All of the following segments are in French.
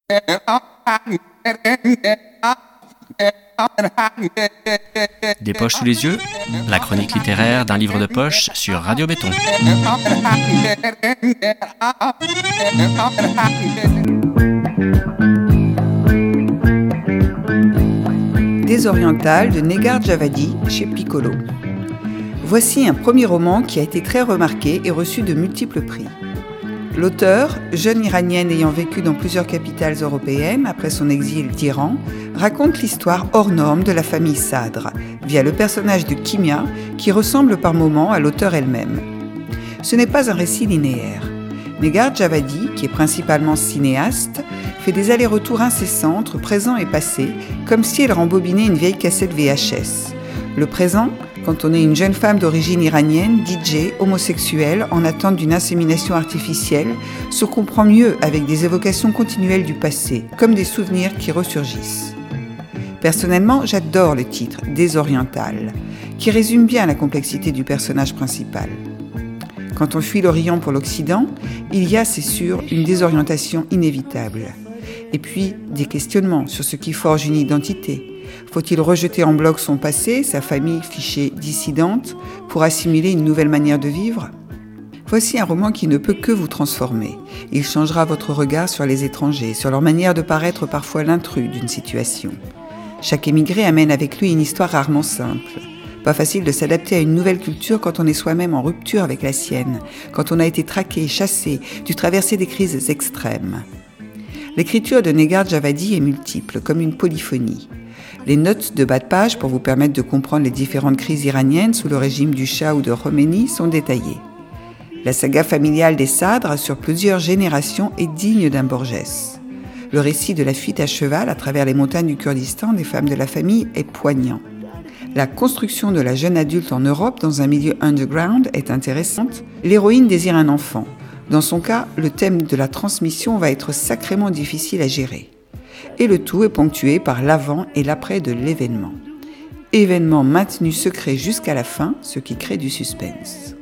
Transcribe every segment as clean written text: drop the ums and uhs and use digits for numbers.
Des poches sous les yeux, la chronique littéraire d'un livre de poche sur Radio Béton. Désorientale de Negar Djavadi chez Piccolo. Voici un premier roman qui a été très remarqué et reçu de multiples prix. L'auteur, jeune iranienne ayant vécu dans plusieurs capitales européennes après son exil d'Iran, raconte l'histoire hors norme de la famille Sadr, via le personnage de Kimia, qui ressemble par moments à l'auteur elle-même. Ce n'est pas un récit linéaire. Negar Djavadi, qui est principalement cinéaste, fait des allers-retours incessants entre présent et passé, comme si elle rembobinait une vieille cassette VHS. Le présent, quand on est une jeune femme d'origine iranienne, DJ, homosexuelle, en attente d'une insémination artificielle, se comprend mieux avec des évocations continuelles du passé, comme des souvenirs qui ressurgissent. Personnellement, j'adore le titre « Désorientale », qui résume bien la complexité du personnage principal. Quand on fuit l'Orient pour l'Occident, il y a, c'est sûr, une désorientation inévitable. Et puis, des questionnements sur ce qui forge une identité. Faut-il rejeter en bloc son passé, sa famille fichée dissidente, pour assimiler une nouvelle manière de vivre ? Voici un roman qui ne peut que vous transformer. Il changera votre regard sur les étrangers, sur leur manière de paraître parfois l'intrus d'une situation. Chaque émigré amène avec lui une histoire rarement simple. Pas facile de s'adapter à une nouvelle culture quand on est soi-même en rupture avec la sienne, quand on a été traqué, chassé, dû traverser des crises extrêmes. L'écriture de Negar Djavadi est multiple, comme une polyphonie. Les notes de bas de page pour vous permettre de comprendre les différentes crises iraniennes sous le régime du Shah ou de Khomeini sont détaillées. La saga familiale des Sadr sur plusieurs générations est digne d'un Borges. Le récit de la fuite à cheval à travers les montagnes du Kurdistan des femmes de la famille est poignant. La construction de la jeune adulte en Europe dans un milieu underground est intéressante. L'héroïne désire un enfant. Dans son cas, le thème de la transmission va être sacrément difficile à gérer. Et le tout est ponctué par l'avant et l'après de l'événement. Événement maintenu secret jusqu'à la fin, ce qui crée du suspense.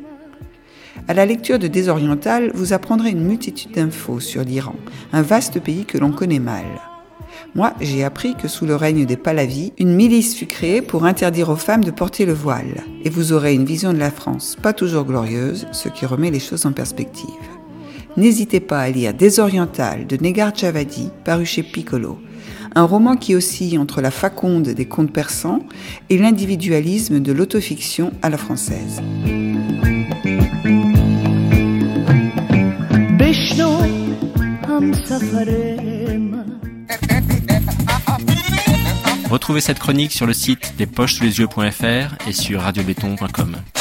À la lecture de Désorientale, vous apprendrez une multitude d'infos sur l'Iran, un vaste pays que l'on connaît mal. Moi, j'ai appris que sous le règne des Pahlavis, une milice fut créée pour interdire aux femmes de porter le voile. Et vous aurez une vision de la France pas toujours glorieuse, ce qui remet les choses en perspective. N'hésitez pas à lire Désorientale de Negar Djavadi, paru chez Piccolo. Un roman qui oscille entre la faconde des contes persans et l'individualisme de l'autofiction à la française. Retrouvez cette chronique sur le site despochessouslesyeux.fr et sur radiobéton.com.